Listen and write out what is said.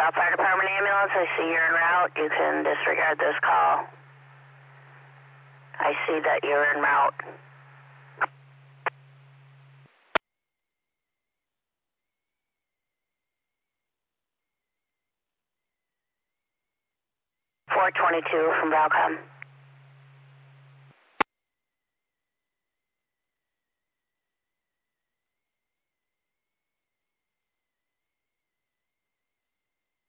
South Fire Department ambulance. I see you're en route. You can disregard this call. I see that you're en route. 422 from Valcom.